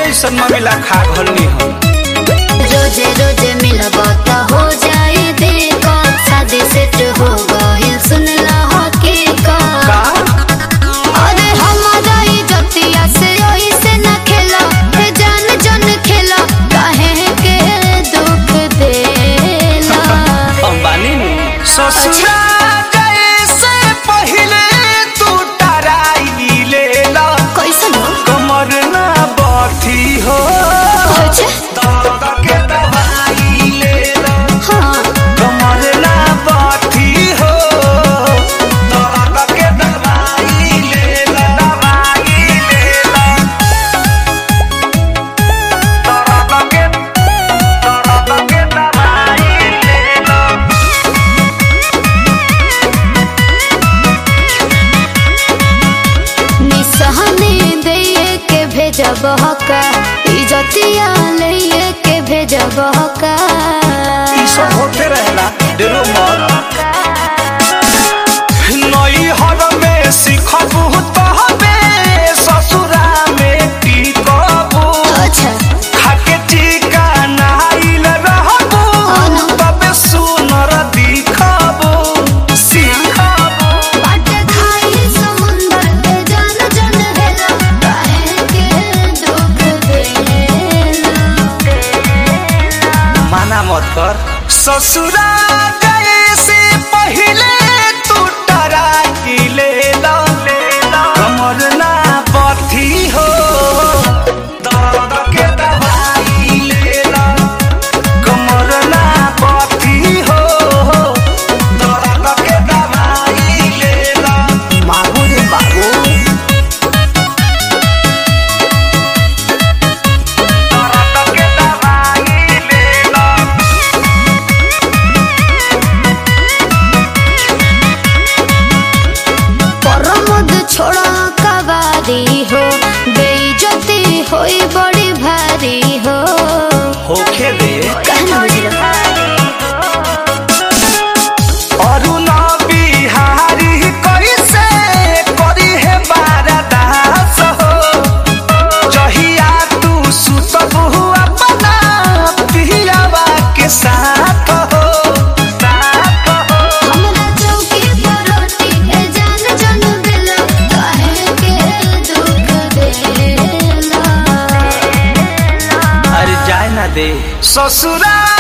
ऐसा मिला खा घलनी हो। रोजे रोजे मिलब त हो जाए देखो शादी सेट हो गइल सुनला हकीकत। अरे हमारा इज्जतिया से ओइसे न खेला हे जान जन खेला काहे के दुख देला। अंबानी ससुरा गए से पहले तू टराई लेला कैसन हो कमर ना बथी हो दर्द के दवाई लेला। हाँ कमर ना बथी हो दर्द के दवाई लेला दवाई लेला। दर्द के दवाई लेला। निसहने दे के भेजब का इज्जतिया ले के भेजब का ई सब होते रहेला डेरो मत नई हर में सिखबू तहबे ससुरा में टिकबू। अच्छा खाके टीका नाइल रहबू तबे सुनर दिखबू सिखबू। बाट खाई समुंदर के जान जन हेला काहे के दुख देला। माना मत कर ससुरा गए से पहले तू टराई लेला। कमर ना बथी हो दर्द के दवाई लेला। कमर ना बथी हो दर्द के दवाई लेला। बाबू रे बाबू दर्द के दवाई लेला। परमद छोड़ा कवारी हो बेइज्जती होई बड़ी भारी हो। होखे दे कहना बुझलो अरुणा बिहारी कैसे करी है बारदास हो। जहिया तू सुतबू अपना पियावा के साथ हो। हमरा चौकी पर रोटी ए जान जन देला काहे के दुख देला। अरे जाए ना दे ससुरा